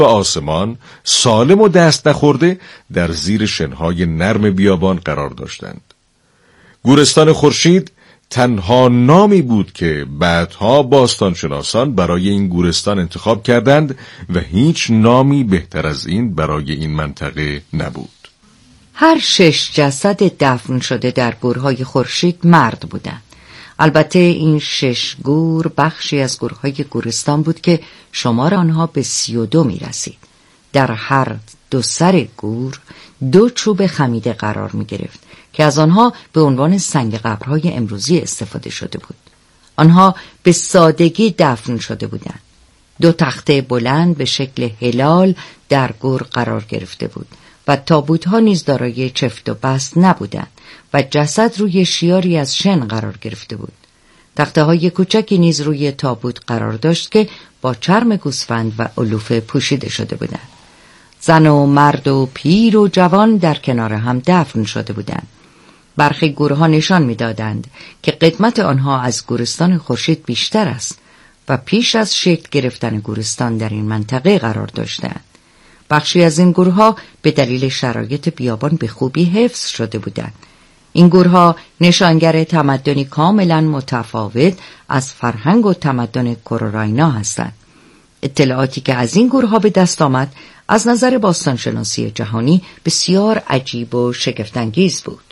و آسمان سالم و دست نخورده در زیر شنهای نرم بیابان قرار داشتند. گورستان خورشید تنها نامی بود که بعدها باستانشناسان برای این گورستان انتخاب کردند و هیچ نامی بهتر از این برای این منطقه نبود. هر 6 جسد دفن شده در گورهای خورشید مرد بودند. البته این 6 گور بخشی از گورهای گورستان بود که شمار آنها به 32 می رسید. در هر 2 سر گور 2 چوب خمیده قرار می گرفت که از آنها به عنوان سنگ قبرهای امروزی استفاده شده بود. آنها به سادگی دفن شده بودند. 2 تخته بلند به شکل هلال در گور قرار گرفته بود و تابوت‌ها نیز دارای چفت و بست نبودند و جسد روی شیاری از شن قرار گرفته بود. تخته‌های کوچکی نیز روی تابوت قرار داشت که با چرم گوسفند و علوفه پوشیده شده بودند. زن و مرد و پیر و جوان در کنار هم دفن شده بودند. برخی گورها نشان می‌دادند که قدمت آنها از گورستان خورشید بیشتر است و پیش از شکل گرفتن گورستان در این منطقه قرار داشتند. بخشی از این گورها به دلیل شرایط بیابان به خوبی حفظ شده بودند. این گورها نشانگر تمدنی کاملا متفاوت از فرهنگ و تمدن کوروراینا هستند. اطلاعاتی که از این گورها به دست آمد از نظر باستانشناسی جهانی بسیار عجیب و شگفت‌انگیز بود.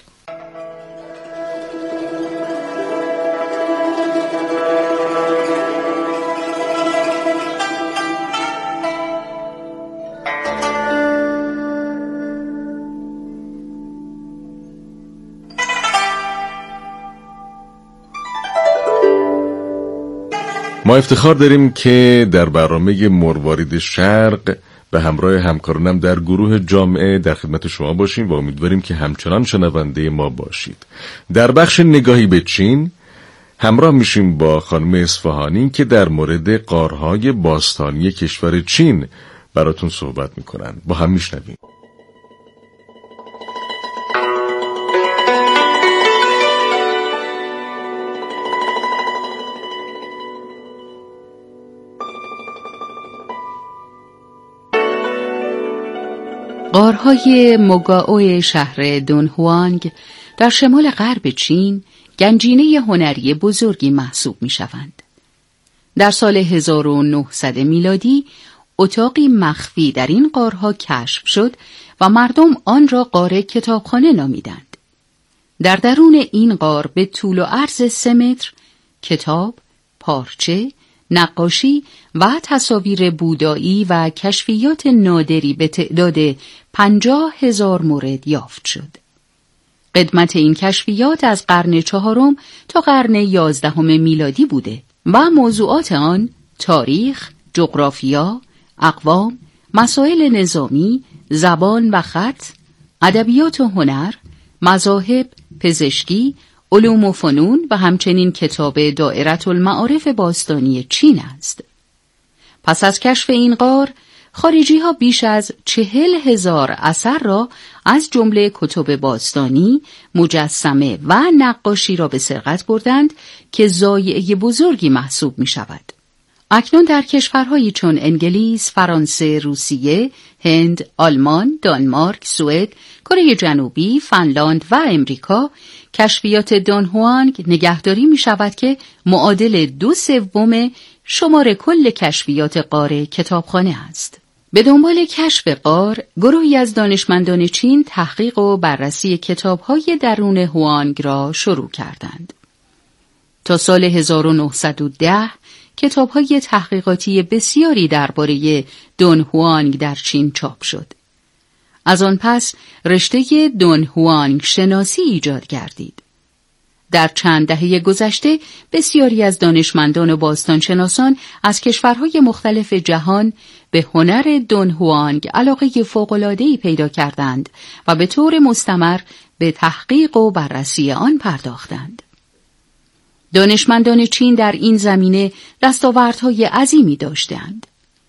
ما افتخار داریم که در برنامه مروارید شرق به همراه همکارانم در گروه جامعه در خدمت شما باشیم و امیدواریم که همچنان شنونده ما باشید. در بخش نگاهی به چین همراه میشیم با خانم اصفهانی که در مورد غارهای باستانی کشور چین براتون صحبت میکنن. با هم میشنویم. غارهای موگائو شهر دونهوانگ در شمال غرب چین گنجینه هنری بزرگی محسوب می شوند. در سال 1900 میلادی اتاقی مخفی در این غارها کشف شد و مردم آن را غار کتابخانه نامیدند. در درون این غار به طول و عرض 3 متر کتاب، پارچه، نقاشی و تصاویر بودایی و کشفیات نادری به تعداد 50,000 مورد یافت شد. قدمت این کشفیات از قرن 4 تا قرن 11 میلادی بوده و موضوعات آن تاریخ، جغرافیا، اقوام، مسائل نظامی، زبان و خط، ادبیات و هنر، مذاهب، پزشکی، علوم و فنون و همچنین کتاب دائره المعارف باستانی چین است. پس از کشف این غار، خارجی‌ها بیش از 40,000 اثر را از جمله کتب باستانی، مجسمه و نقاشی را به سرقت بردند که ضایعه بزرگی محسوب می شود. اکنون در کشورهایی چون انگلیس، فرانسه، روسیه، هند، آلمان، دانمارک، سوئد، کره جنوبی، فنلاند و امریکا کشفیات دونهوانگ نگهداری می شود که معادل 2/3 شمار کل کشفیات غار کتابخانه است. به دنبال کشف غار، گروهی از دانشمندان چین تحقیق و بررسی کتاب‌های درون هوانگ را شروع کردند. تا سال 1910 کتاب‌های تحقیقاتی بسیاری درباره دونهوانگ در چین چاپ شد. از آن پس رشته دونهوانگ شناسی ایجاد گردید. در چند دهه گذشته بسیاری از دانشمندان و باستانشناسان از کشورهای مختلف جهان به هنر دونهوانگ علاقه فوق‌العاده‌ای پیدا کردند و به طور مستمر به تحقیق و بررسی آن پرداختند. دانشمندان چین در این زمینه دستاوردهای عظیمی داشتند.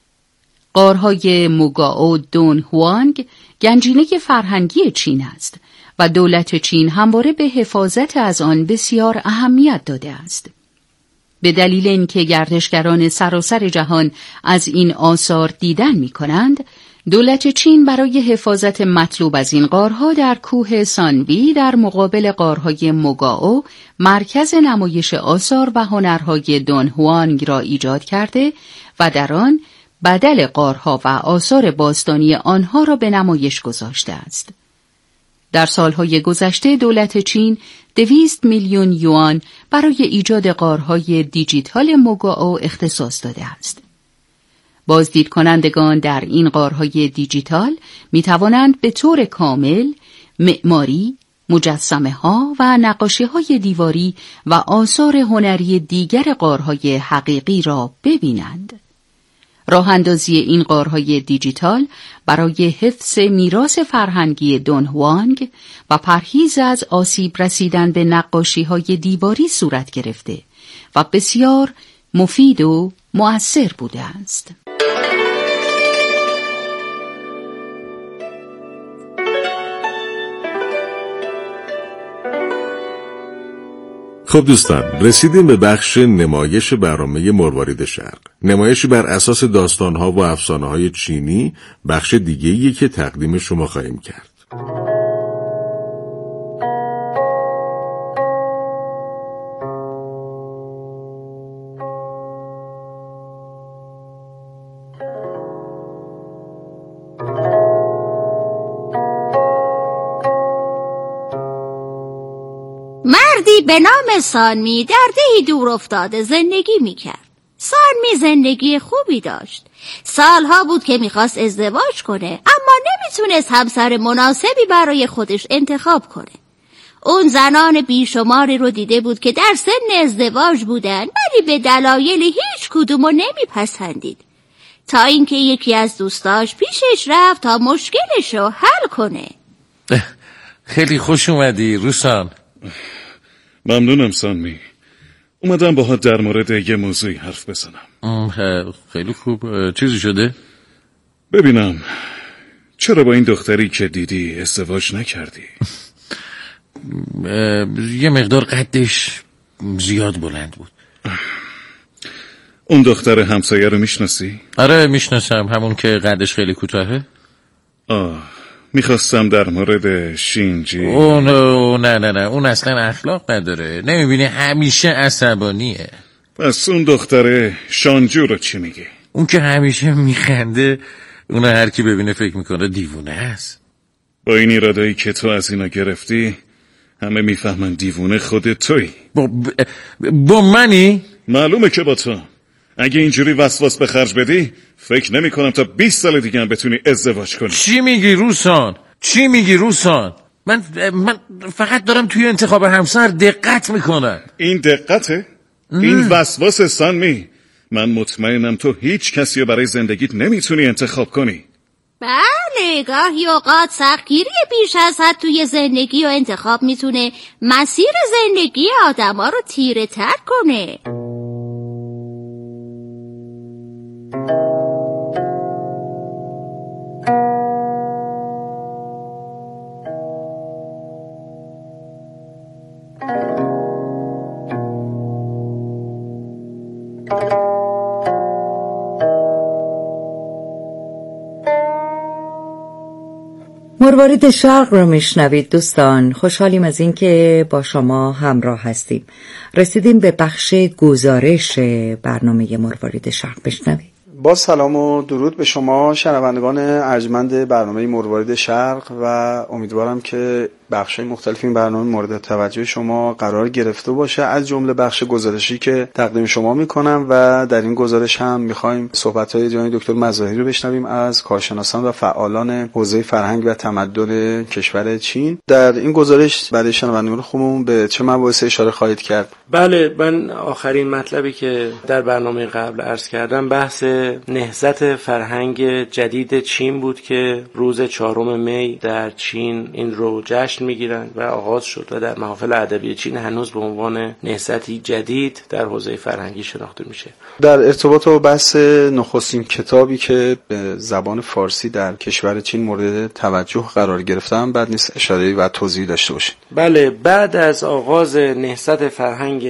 غارهای موگائو دونهوانگ گنجینه فرهنگی چین است و دولت چین همواره به حفاظت از آن بسیار اهمیت داده است. به دلیل اینکه گردشگران سراسر جهان از این آثار دیدن می‌کنند، دولت چین برای حفاظت مطلوب از این غارها در کوه سانبی در مقابل غارهای موگائو مرکز نمایش آثار و هنرهای دونهوانگ را ایجاد کرده و در آن بدل غارها و آثار باستانی آنها را به نمایش گذاشته است. در سالهای گذشته دولت چین 200 میلیون یوان برای ایجاد غارهای دیجیتال موگائو اختصاص داده است. بازدید کنندگان در این غارهای دیجیتال می توانند به طور کامل معماری، مجسمه ها و نقاشی های دیواری و آثار هنری دیگر غارهای حقیقی را ببینند. راه اندازی این غارهای دیجیتال برای حفظ میراث فرهنگی دونهوانگ و پرهیز از آسیب رسیدن به نقاشی های دیواری صورت گرفته و بسیار مفید و مؤثر بوده است. خب دوستان، رسیدیم به بخش نمایش برنامه مروارید شرق. نمایشی بر اساس داستانها و افسانه‌های چینی، بخش دیگه‌ایه که تقدیم شما خواهیم کرد. مردی به نام سانمی در دهی دور افتاده زندگی میکرد. سانمی زندگی خوبی داشت. سالها بود که میخواست ازدواج کنه، اما نمیتونست همسر مناسبی برای خودش انتخاب کنه. اون زنان بیشماری رو دیده بود که در سن ازدواج بودن، ولی به دلایل هیچ کدومو نمیپسندید. تا اینکه یکی از دوستاش پیشش رفت تا مشکلش رو حل کنه. خیلی خوش اومدی روسان. ممنونم سانمی. اومدم باهات در مورد یه موضوعی حرف بزنم. خیلی خوب. چیزی شده؟ ببینم چرا با این دختری که دیدی ازدواج نکردی؟ یه مقدار قدش زیاد بلند بود. اون دختر همسایه رو میشناسی؟ آره میشناسم، همون که قدش خیلی کوتاهه. میخواستم در مورد شینجی. نه اون اصلا اخلاق نداره. نمیبینی همیشه عصبانیه. پس اون دختره شانجو رو چی میگی؟ اون که همیشه میخنده، اون هر کی ببینه فکر میکنه دیوونه است. با این ایرادایی که تو از اینا گرفتی همه میفهمن دیوونه خود تویی. با منی؟ معلومه که با تو. اگه اینجوری وسواس به خرج بدی فکر نمی کنم تا 20 سال دیگه هم بتونی ازدواج کنی. چی میگی روسان؟ من فقط دارم توی انتخاب همسر دقت میکنم. این دقته؟ این وسواس سانمی. من مطمئنم تو هیچ کسی رو برای زندگیت نمیتونی انتخاب کنی. بله، گاهی اوقات سختگیری بیش از حد توی زندگی و انتخاب میتونه مسیر زندگی آدما رو تیره تر کنه. مروارید شرق رو میشنوید دوستان. خوشحالیم از این که با شما همراه هستیم. رسیدیم به بخش گزارش برنامه مروارید شرق. بشنوید. با سلام و درود به شما شنوندگان ارجمند برنامه مروارید شرق و امیدوارم که بخش‌های مختلف این برنامه مورد توجه شما قرار گرفته باشه، از جمله بخش گزارشی که تقدیم شما میکنم و در این گزارش هم میخوایم صحبت‌های جناب دکتر مظاهری رو بشنویم از کارشناسان و فعالان حوزه فرهنگ و تمدن کشور چین. در این گزارش برای شنوندگان خوبمون به چه مباحث اشاره خواهید کرد؟ بله، من آخرین مطلبی که در برنامه قبل عرض کردم بحث نهضت فرهنگ جدید چین بود که روز 4 می در چین این رو جشن میگیرن و آغاز شد و در محافل ادبی چین هنوز به عنوان نهضتی جدید در حوزه فرهنگی شناخته میشه. در ارتباط با بحث نخستین کتابی که به زبان فارسی در کشور چین مورد توجه قرار گرفتن بعد نیست اشاره و توضیح داشته باشید؟ بله، بعد از آغاز نهضت فرهنگ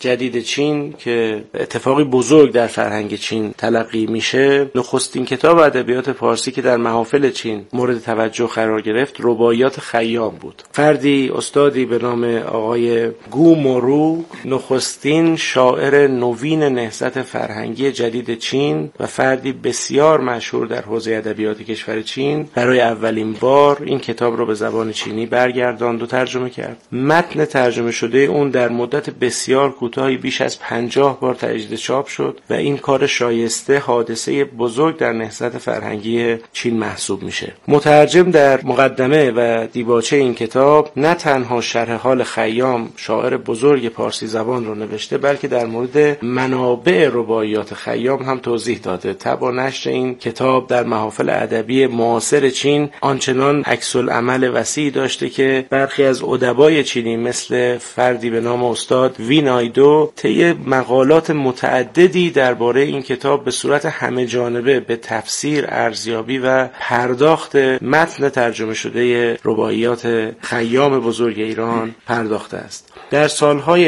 جدید چین که اتفاقی بزرگ در فرهنگ چین تلقی میشه، نخستین کتاب ادبیات پارسی که در محافل چین مورد توجه قرار گرفت رباعیات خیام بود. فردی استادی به نام آقای گو مورو، نخستین شاعر نوین نهضت فرهنگی جدید چین و فردی بسیار مشهور در حوزه ادبیات کشور چین، برای اولین بار این کتاب رو به زبان چینی برگرداند و ترجمه کرد. متن ترجمه شده اون در مدت بسیار کوتاهی بیش از 50 بار تجدید چاپ شد و این کار شایسته حادثه بزرگ در نهضت فرهنگی چین محسوب میشه. مترجم در مقدمه و دیباچه این کتاب نه تنها شرح حال خیام، شاعر بزرگ پارسی زبان رو نوشته، بلکه در مورد منابع رباعیات خیام هم توضیح داده. طبع نشر این کتاب در محافل ادبی معاصر چین آنچنان عکس‌العمل وسیعی داشته که برخی از ادبای چینی مثل فردی به نام استاد وینایدو طی مقالات متعددی درباره این کتاب به صورت همه جانبه به تفسیر، ارزیابی و پرداخت متن ترجمه شده رباعیات خیام بزرگ ایران پرداخته است. در سالهای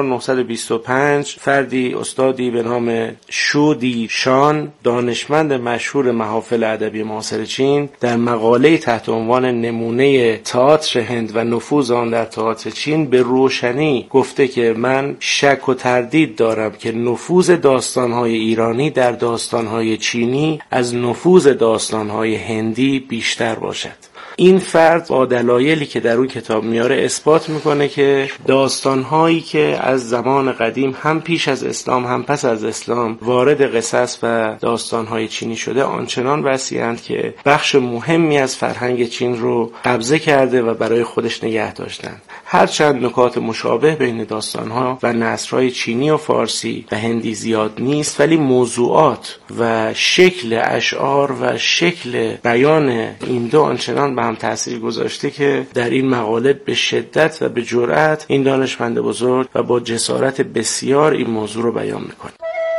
1925 فردی استادی به نام شودی شان، دانشمند مشهور محافل ادبی معاصر چین، در مقاله تحت عنوان نمونه تئاتر هند و نفوذ آن در تئاتر چین به روشنی گفته که من شک و تردید دارم که نفوذ داستانهای ایرانی در داستانهای چینی از نفوذ داستانهای هندی بیشتر باشد. این فرد با دلایلی که در اون کتاب میاره اثبات میکنه که داستانهایی که از زمان قدیم هم پیش از اسلام هم پس از اسلام وارد قصص و داستانهای چینی شده آنچنان وسیعند که بخش مهمی از فرهنگ چین رو قبضه کرده و برای خودش نگه داشتند. هرچند نکات مشابه بین داستانها و نثرهای چینی و فارسی و هندی زیاد نیست، ولی موضوعات و شکل اشعار و شکل بیان این دو آنچنان به هم تأثیر گذاشته که در این مقاله به شدت و به جرأت این دانشمند بزرگ و با جسارت بسیار این موضوع رو بیان میکنه.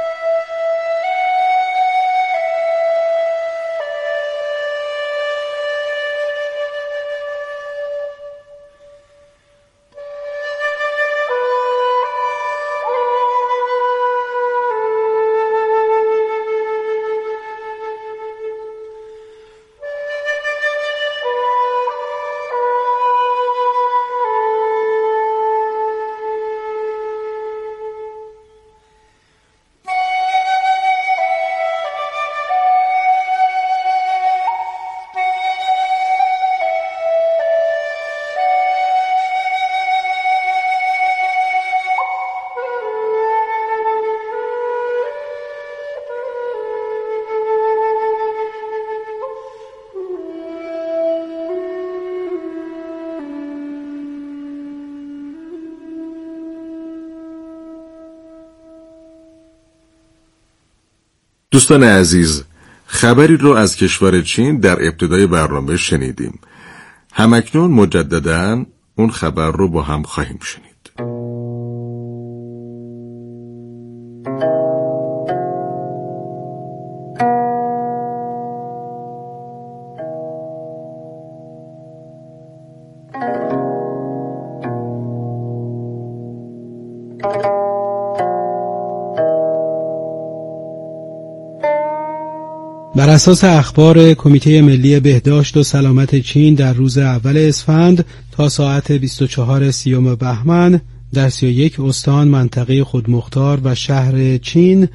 دوستان عزیز، خبری رو از کشور چین در ابتدای برنامه شنیدیم. همکنون مجدداً اون خبر رو با هم خواهیم شنید. بر اساس اخبار کمیته ملی بهداشت و سلامت چین در روز اول اسفند تا ساعت 24 بهمن در 31 استان منطقه خودمختار و شهر چین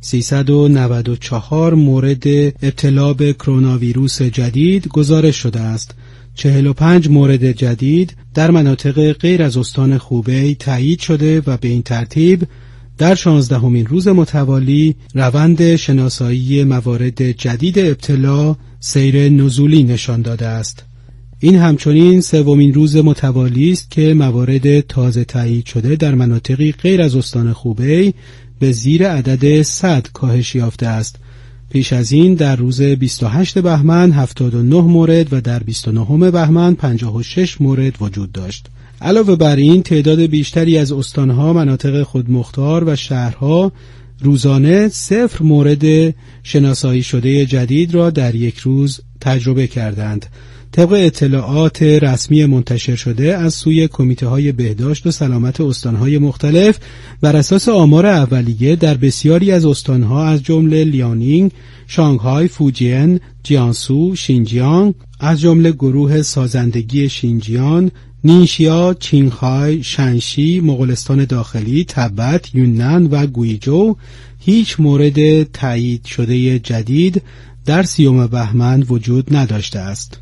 394 مورد ابتلا به کرونا ویروس جدید گزارش شده است. 45 مورد جدید در مناطق غیر از استان هوبی تایید شده و به این ترتیب در 16مین روز متوالی روند شناسایی موارد جدید ابتلا سیر نزولی نشان داده است. این همچنین سومین روز متوالی است که موارد تازه تایید شده در مناطقی غیر از استان هوبی به زیر عدد 100 کاهش یافته است. پیش از این در روز 28 بهمن 79 مورد و در 29 بهمن 56 مورد وجود داشت. علاوه بر این تعداد بیشتری از استانها، مناطق خودمختار و شهرها روزانه 0 مورد شناسایی شده جدید را در یک روز تجربه کردند. طبق اطلاعات رسمی منتشر شده از سوی کمیته‌های بهداشت و سلامت استان‌های مختلف، بر اساس آمار اولیه در بسیاری از استان‌ها از جمله لیانینگ، شانگهای، فوجین، جیانسو، شینجیانگ، از جمله گروه سازندگی شینجیان، نیشیا، چینگهای، شنشی، مغولستان داخلی، تبت، یونان و گویجو هیچ مورد تایید شده جدید در 30 بهمن وجود نداشته است.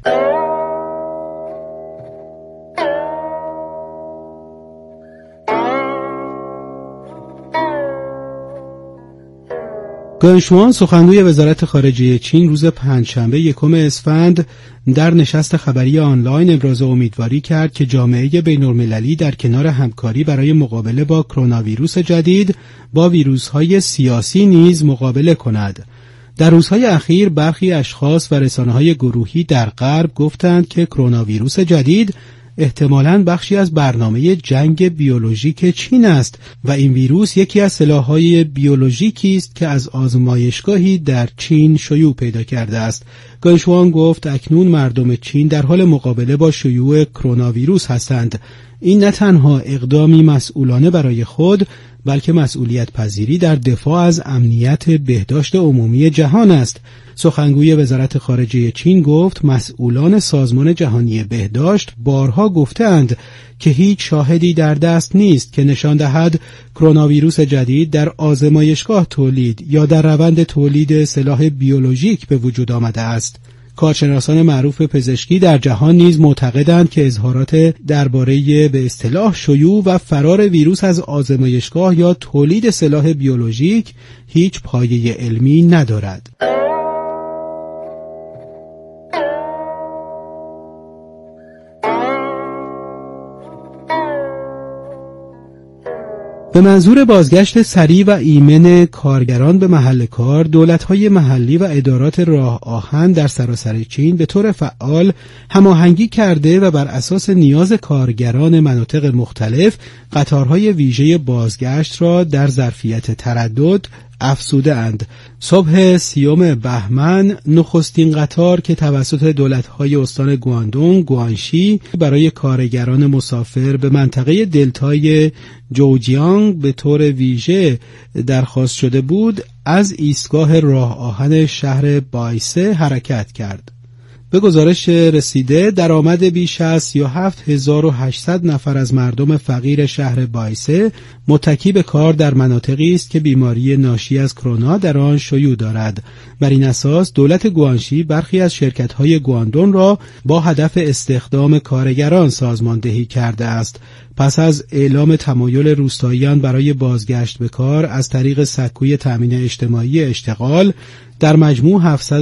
گنشوان سخنگوی وزارت خارجه چین روز پنجشنبه 1 اسفند در نشست خبری آنلاین ابراز امیدواری کرد که جامعه بین‌المللی در کنار همکاری برای مقابله با کرونا ویروس جدید با ویروس‌های سیاسی نیز مقابله کند. در روزهای اخیر برخی اشخاص و رسانه‌های گروهی در غرب گفتند که کرونا ویروس جدید احتمالاً بخشی از برنامه جنگ بیولوژیک چین است و این ویروس یکی از سلاح‌های بیولوژیکی است که از آزمایشگاهی در چین شیوع پیدا کرده است. گنشوان گفت اکنون مردم چین در حال مقابله با شیوع کرونا ویروس هستند. این نه تنها اقدامی مسئولانه برای خود، بلکه مسئولیت پذیری در دفاع از امنیت بهداشت عمومی جهان است. سخنگوی وزارت خارجه چین گفت مسئولان سازمان جهانی بهداشت بارها گفتند که هیچ شاهدی در دست نیست که نشان دهد کرونا ویروس جدید در آزمایشگاه تولید یا در روند تولید سلاح بیولوژیک به وجود آمده است. کارشناسان معروف پزشکی در جهان نیز معتقدند که اظهارات درباره به اصطلاح شیوع و فرار ویروس از آزمایشگاه یا تولید سلاح بیولوژیک هیچ پایه علمی ندارد. به منظور بازگشت سریع و ایمن کارگران به محل کار، دولت‌های محلی و ادارات راه آهن در سراسر چین به طور فعال هماهنگی کرده و بر اساس نیاز کارگران مناطق مختلف قطارهای ویژه بازگشت را در ظرفیت تردد افزوده اند. صبح 30 بهمن نخستین قطار که توسط دولت‌های استان گواندونگ، گوانشی برای کارگران مسافر به منطقه دلتای جوجیانگ به طور ویژه درخواست شده بود، از ایستگاه راه آهن شهر بایسه حرکت کرد. به گزارش رسیده درآمد بیش از 37,800 نفر از مردم فقیر شهر بایسه متکی به کار در مناطقی است که بیماری ناشی از کرونا در آن شیوع دارد. بر این اساس دولت گوانشی برخی از شرکت‌های گواندون را با هدف استخدام کارگران سازماندهی کرده است. پس از اعلام تمایل روستاییان برای بازگشت به کار از طریق سکوی تامین اجتماعی اشتغال، در مجموع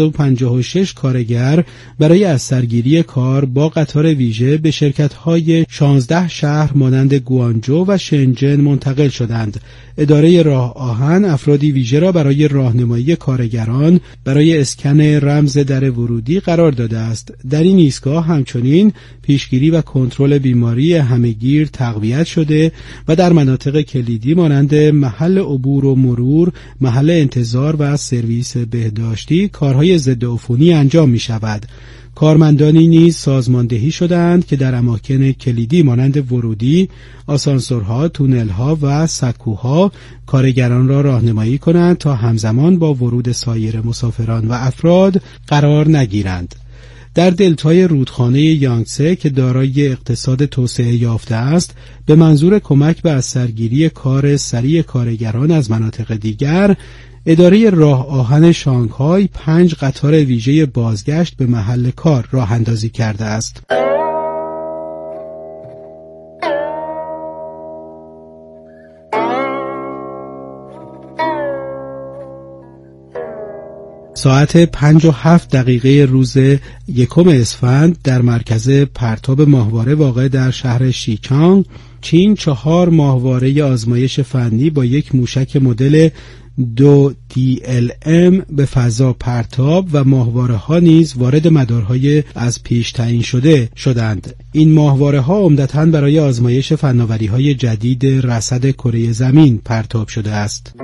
756 کارگر برای از سرگیری کار با قطار ویژه به شرکت‌های 16 شهر مانند گوانجو و شنجن منتقل شدند. اداره راه آهن افرادی ویژه را برای راهنمایی کارگران برای اسکن رمز در ورودی قرار داده است. در این ایستگاه همچنین پیشگیری و کنترل بیماری همهگیر تقویت شده و در مناطق کلیدی مانند محل عبور و مرور، محل انتظار و سرویس بهداشتی کارهای ضد عفونی انجام می شود. کارمندانی نیز سازماندهی شدند که در اماکن کلیدی مانند ورودی، آسانسورها، تونل‌ها و سکوها کارگران را راهنمایی کنند تا همزمان با ورود سایر مسافران و افراد قرار نگیرند. در دلتای رودخانه یانگسه که دارای اقتصاد توسعه یافته است، به منظور کمک به از سرگیری کار سریع کارگران از مناطق دیگر، اداره راه آهن شانگهای 5 قطار ویژه بازگشت به محل کار راه اندازی کرده است. ساعت 5:07 روز 1 اسفند در مرکز پرتاب ماهواره واقع در شهر شیچانگ، چین 4 ماهواره آزمایش فنی با یک موشک مدل 2DLM به فضا پرتاب و ماهواره ها نیز وارد مدارهای از پیش تعیین شده شدند. این ماهواره ها عمدتاً برای آزمایش فناوری های جدید رصد کره زمین پرتاب شده است.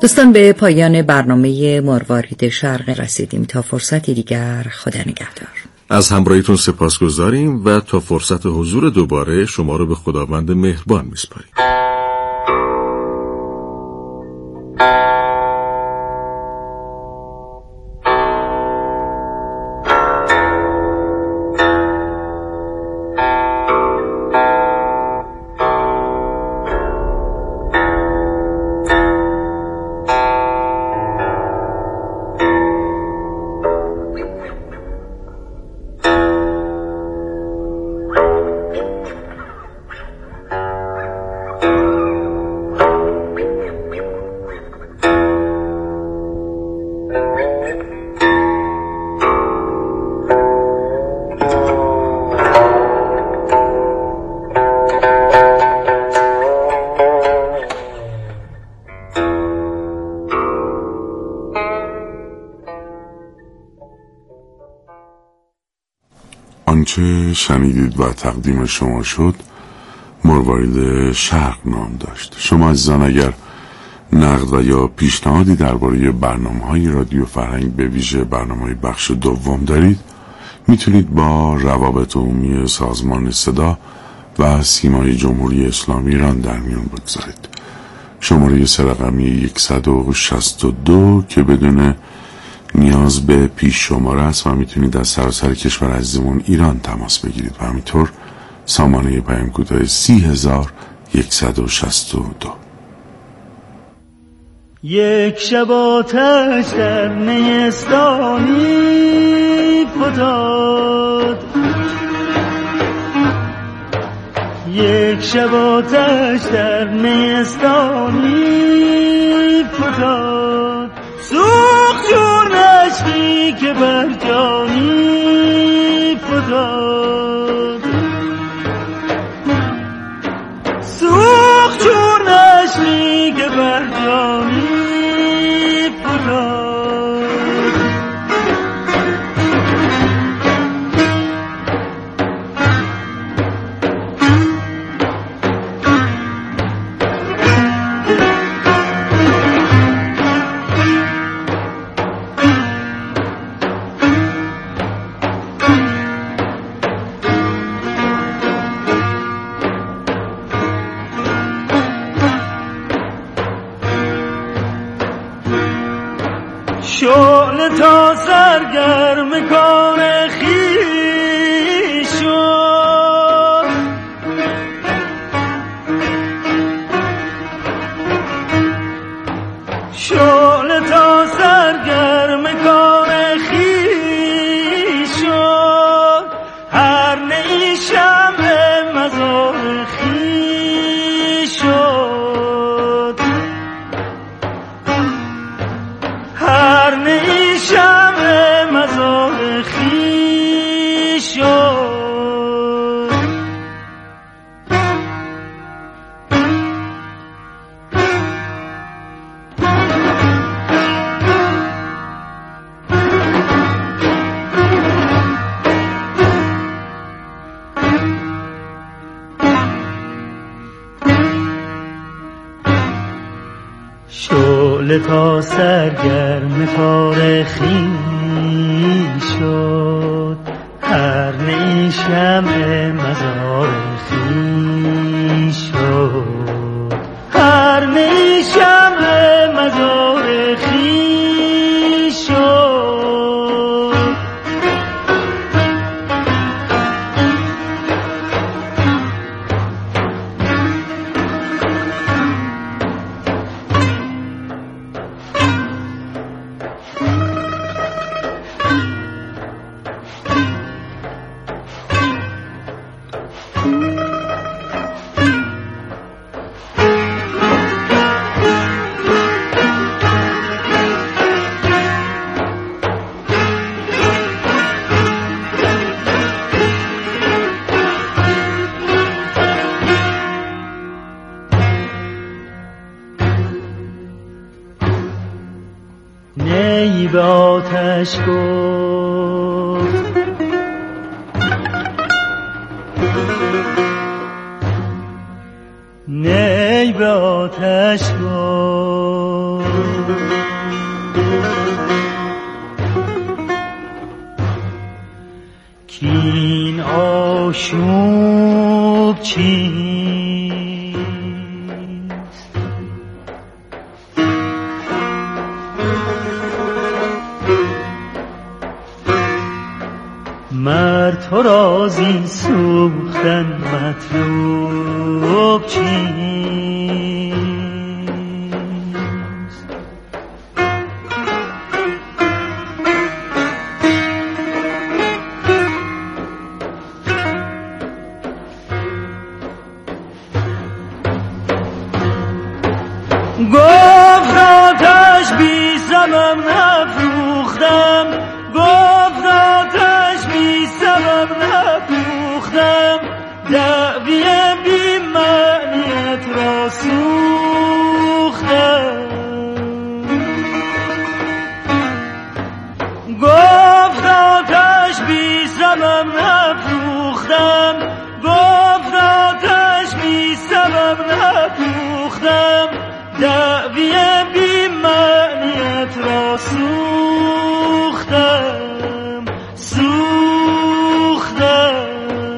دوستان، به پایان برنامه مروارید شرق رسیدیم. تا فرصتی دیگر، خدا نگهدار. از همراهیتون سپاسگزاریم و تا فرصت حضور دوباره شما رو به خداوند مهربان میسپاریم. آنچه شنیدید و تقدیم شما شد مروارید شرق نام داشت. شما عزیزان اگر نقد و یا پیشنهادی درباره برنامه‌های رادیو فرهنگ به ویژه برنامه‌های بخش دوم دارید، میتونید با روابط عمومی سازمان صدا و سیمای جمهوری اسلامی ایران در میون بگذارید. شماره سرقمی 162 که بدون نیاز به پیش شماره است و میتونید از سراسر کشور عزیزمون ایران تماس بگیرید و همینطور سامانه پیام کوتاه 30162. یک شب آتش در نیستانی فتاد، یک شب آتش در نیستانی فتاد، سوخت جور نشکی که بر جانی فتاد، سوخت جور نشکی که بر جانی فتاد. شعله تا سرگرم کار خویش شد، شعله تا سرگرم کار خویش شد، هر نی شمع مزار خویش شد، هر نی شمع مزار خویش شد. شعله تا سرگرم کار خویش شد، هر نی شمع مزار خویش شد، هر نی شمع مزار خویش شد. نی به آتش گفت، نی به آتش گفت، کین آشوب چیست مرد تو را زین سوختن مطلوب چیست گفت آتش بی سبب نفروختم گفت آتش بی سبب نفروختم دعوی بی معنیت را سوختم گفت آتش بی سبب نفروختم گفت آتش بی سبب نفروختم دعوی بی معنیت را سوختم سوختم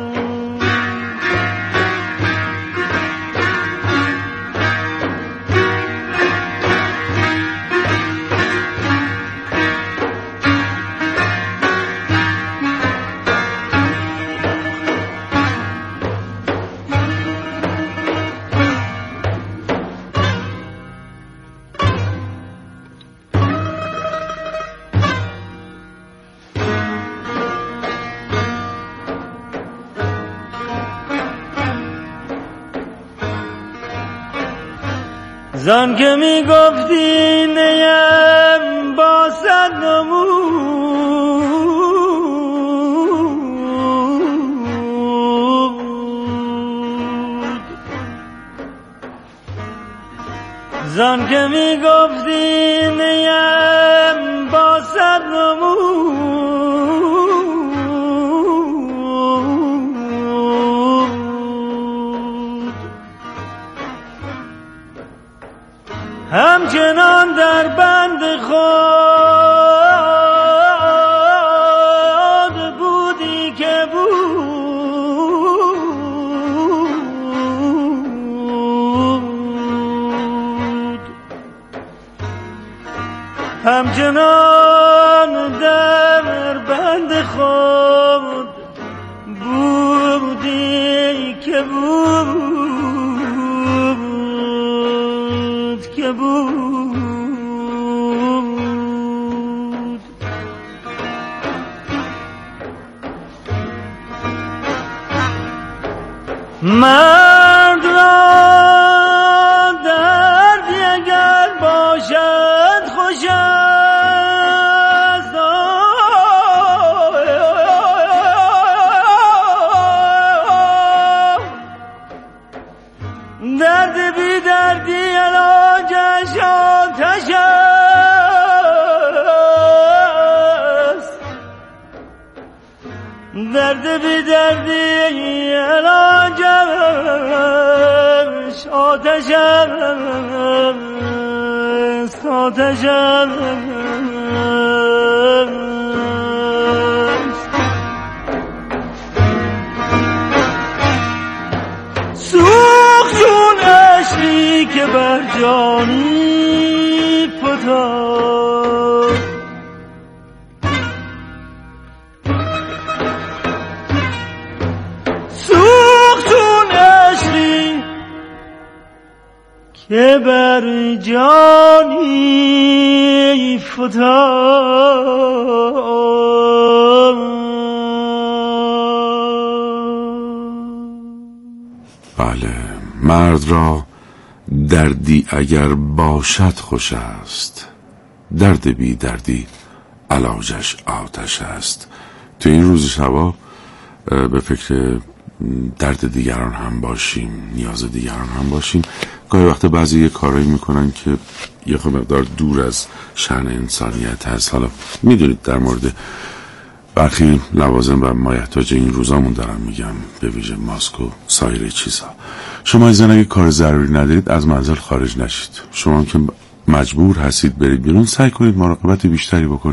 زان که می گفتی نیم با صد نمود زان که می گفتی نیم با صد نمود همچنان در بند خود بودی که بود همچنان در بند خود بودی که بود مرد را دردی اگر باشد خوش است درد بی دردی علاجش آتش است درد بی دردی علاجش آتش است آتش است سوخت چون عشقی که بر جانی فتاد سوخت چون عشقی که بر جانی فتاد. بله، مرد را دردی اگر باشد خوش است، درد بی دردی علاجش آتش است. تو این روز شبا به فکر درد دیگران هم باشیم، نیاز دیگران هم باشیم. گاهی وقت بعضی یه کارایی میکنن که یه خود مقدار دور از شأن انسانیت هست. حالا میدونید در مورد برخی لوازم و مایحتاج این روزامون دارم میگم، به ویژه ماسک و سایر چیزها. شما ایزن اگه کار ضروری ندارید از منزل خارج نشید. شما که مجبور هستید برید بیرون، سعی کنید مراقبت بیشتری بکنید.